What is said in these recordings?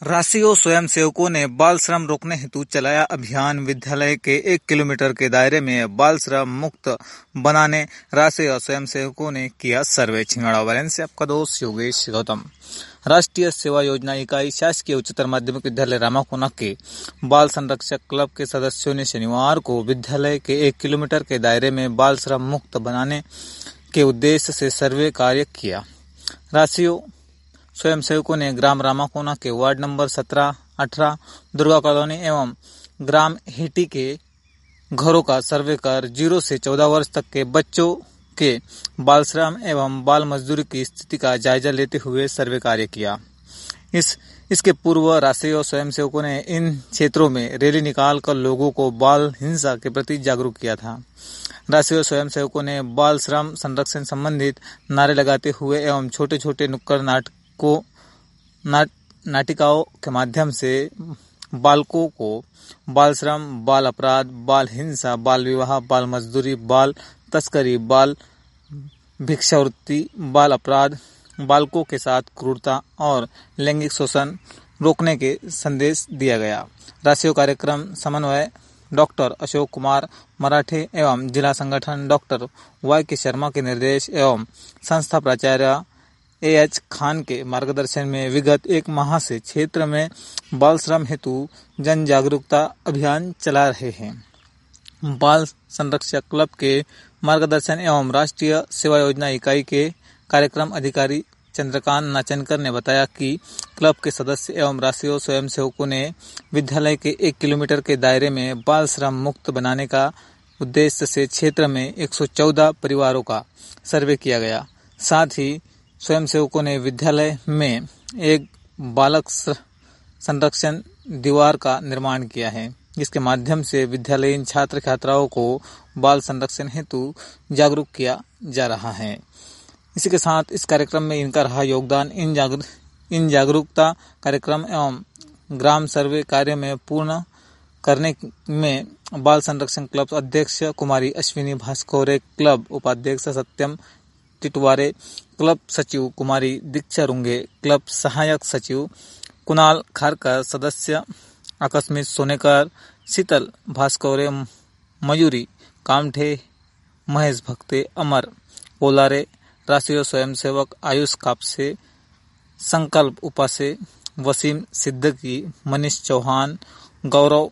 राशियों स्वयंसेवकों ने बाल श्रम रोकने हेतु चलाया अभियान। विद्यालय के 1 किलोमीटर के दायरे में बाल श्रम मुक्त बनाने राशियों स्वयंसेवकों ने किया सर्वे। छिंदवाड़ा वायलेंस से आपका दोस्त योगेश गौतम। राष्ट्रीय सेवा योजना इकाई शासकीय उच्चतर माध्यमिक विद्यालय रामाकोना के बाल संरक्षक क्लब के सदस्यों ने शनिवार को विद्यालय के 1 किलोमीटर के दायरे में बाल श्रम मुक्त बनाने के उद्देश्य से सर्वे कार्य किया। राशियों स्वयंसेवकों ने ग्राम रामाकोना के वार्ड नंबर 17, 18, दुर्गा कॉलोनी एवं ग्राम हेटी के घरों का सर्वे कर 0 से 14 वर्ष तक के बच्चों के बाल श्रम एवं बाल मजदूरी की स्थिति का जायजा लेते हुए सर्वे कार्य किया। इसके पूर्व राष्ट्रीय स्वयंसेवकों ने इन क्षेत्रों में रैली निकालकर लोगों को बाल हिंसा के प्रति जागरूक किया था। राष्ट्रीय स्वयंसेवकों ने बाल श्रम संरक्षण संबंधित नारे लगाते हुए एवं छोटे छोटे नुक्कड़ नाटिकाओं के माध्यम से बालकों को बाल श्रम, बाल अपराध, बाल हिंसा, बाल विवाह, बाल मजदूरी, बाल तस्करी, बाल भिक्षावृत्ति, बाल अपराध, बालकों के साथ क्रूरता और लैंगिक शोषण रोकने के संदेश दिया गया। राष्ट्रीय कार्यक्रम समन्वय डॉक्टर अशोक कुमार मराठे एवं जिला संगठन डॉक्टर Y.K. शर्मा के निर्देश एवं संस्था प्राचार्य A.H. खान के मार्गदर्शन में विगत 1 माह से क्षेत्र में बाल श्रम हेतु जन जागरूकता अभियान चला रहे हैं। बाल संरक्षक क्लब के मार्गदर्शन एवं राष्ट्रीय सेवा योजना इकाई के कार्यक्रम अधिकारी चंद्रकांत नाचनकर ने बताया कि क्लब के सदस्य एवं राष्ट्रीय स्वयंसेवकों ने विद्यालय के 1 किलोमीटर के दायरे में बाल श्रम मुक्त बनाने का उद्देश्य से क्षेत्र में 114 परिवारों का सर्वे किया गया। साथ ही स्वयंसेवकों ने विद्यालय में एक बालक संरक्षण दीवार का निर्माण किया है, जिसके माध्यम से विद्यालयीन छात्र छात्राओं को बाल संरक्षण हेतु जागरूक किया जा रहा है। इसी के साथ इस कार्यक्रम में इनका रहा योगदान इन जागरूकता कार्यक्रम एवं ग्राम सर्वे कार्य में पूर्ण करने में बाल संरक्षण क्लब अध्यक्ष कुमारी अश्विनी भास्कोरे, क्लब उपाध्यक्ष सत्यम टिटवारे, क्लब सचिव कुमारी दीक्षा रुंगे, क्लब सहायक सचिव कुणाल खारकर, सदस्य आकस्मिक सोनेकर, शीतल भास्कोरे, मयूरी कामठे, महेश भक्ते, अमर कोलारे, राष्ट्रीय स्वयंसेवक आयुष कापसे, संकल्प उपासे, वसीम सिद्दीकी, मनीष चौहान, गौरव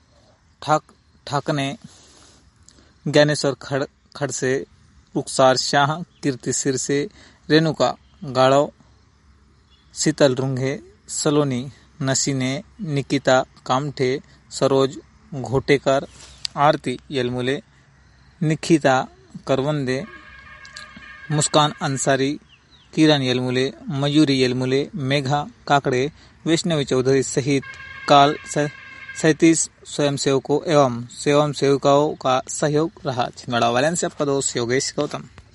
ठाकने, ज्ञानेश्वर खड़से, रुखसार शाह, कीर्ति सिरसे, रेणुका गाड़व, शीतल रुंगे, सलोनी नसीने, निकिता कामठे, सरोज घोटेकर, आरती यलमुले, निखिता करवंदे, मुस्कान अंसारी, किरण यलमुले, मयूरी यलमुले, मेघा काकड़े, वैष्णवी चौधरी सहित काल 37 स्वयंसेवकों एवं सेवासेविकाओं का सहयोग रहा। छिंदवाड़ा वायलेंस से आपका दोस्त योगेश गौतम।